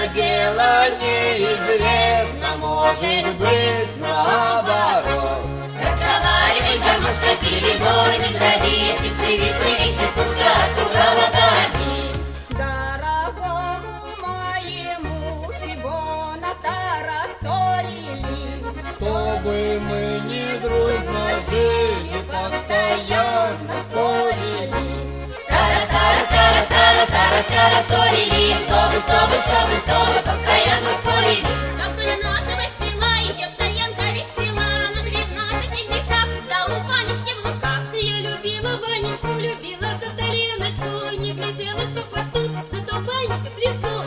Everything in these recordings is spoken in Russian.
это дело неизвестно, может быть наоборот. Разговаривай, гармошка, перебор, медведи, птицы, ветры, пушка, Урала, дани. Дорогому моему всего натараторили. Чтобы мы не дружно жили, постоянно спорили. Стара, ссорили, чтобы постоянно спорили. Как то нашего села идет Таянка весела, на 12 дневниках, да у Ванечки в луках. Я любила Ванечку, любила за Таленочку, не глядела, что посту, зато Ванечка в лесу.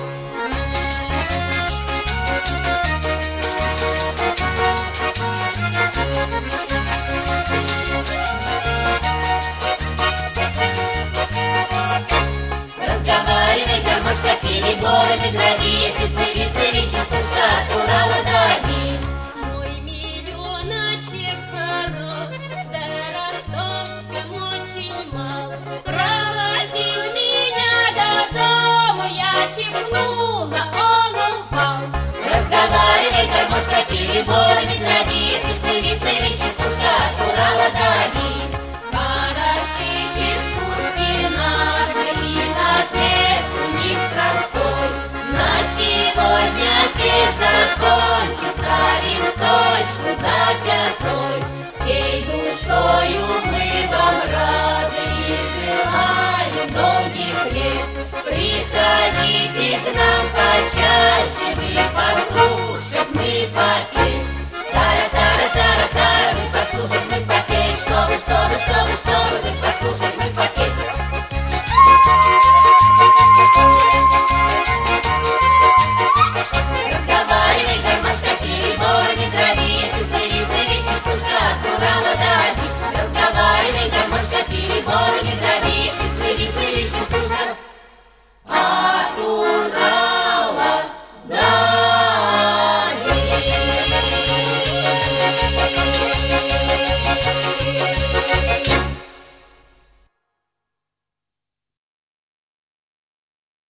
Разговаривай, гармошка, перебор, медведи, птицы, пушка, Урала, дани. Мой миллионочек хорош, да росточком очень мал. Проводил меня до дому, я чихнула, он упал. Разговаривай, гармошка, перебор, медведи, птицы, пушка, Урала, дани. Хороши чистушки наши, и ответ у них простой. На сегодня петь закончу, ставим точку за пятой. Всей душою мы вам рады и желаем долгих лет. Приходите к нам